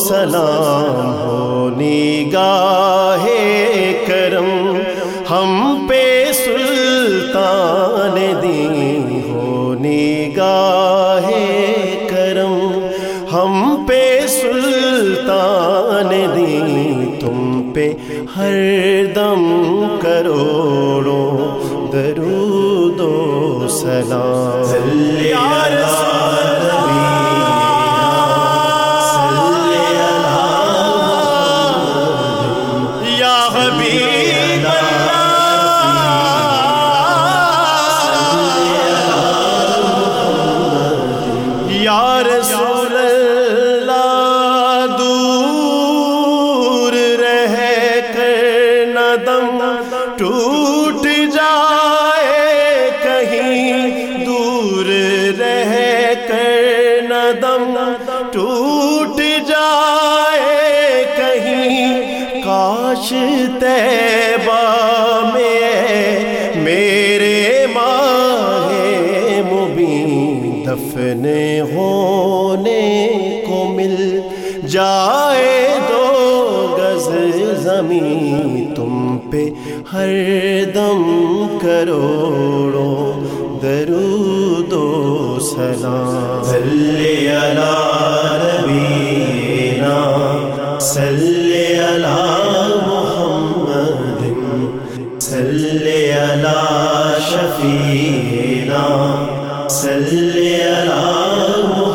سلام ہو نگاہ کرم ہم پہ سلطان دین ہو نگاہ کرم ہم پہ سلطان دین تم پہ ہر دم کروڑوں درود و سلام صلی یا رسول اللہ دور رہ کر نہ دم ٹوٹ جائے کہیں دور رہ کر نہ دم ٹوٹ جائے کہیں کاش طیبہ میں میرے ماہ مبین دفن ہونے کو مل جائے دو گز زمین تم پہ ہر دم کروڑوں درود و سلام صلی علی نبینا صلی علی محمد صلی علی شفیعنا صلی علی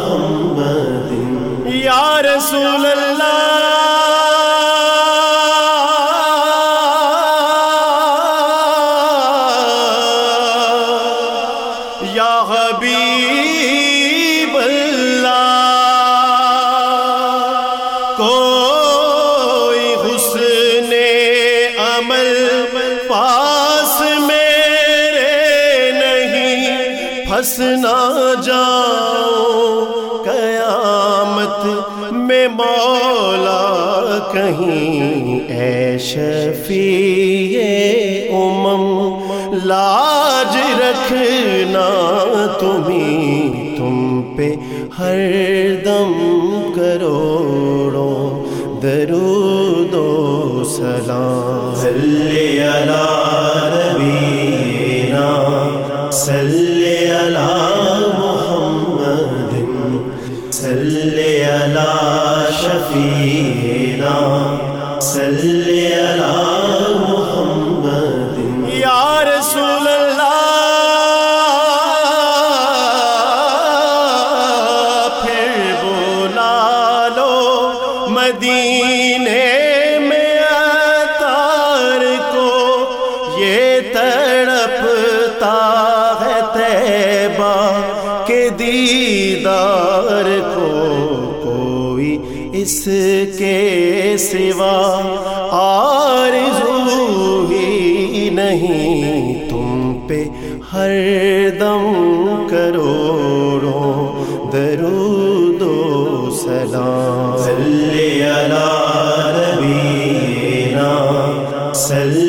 محمد یا رسول اللہ یا حبیب اللہ کوئی حسن عمل پاس میرے نہیں پھنس نہ جاؤں قیامت میں مولا کہیں اے شفیع لاج رکھنا تمہیں تم پہ ہر دم کروڑوں درود و سلام صلی علی نبینا صلی علی محمد صلی علی شفیعنا صلی علی محمد یا رسول اللہ پھر بلا لو مدینے میں عطار کو یہ تڑپتا ہے طیبہ کے دیدار کو کوئی اس کے سوا آرزو ہی نہیں تم پہ ہر دم کروڑوں درود و سلام صلی علی نبینا صلی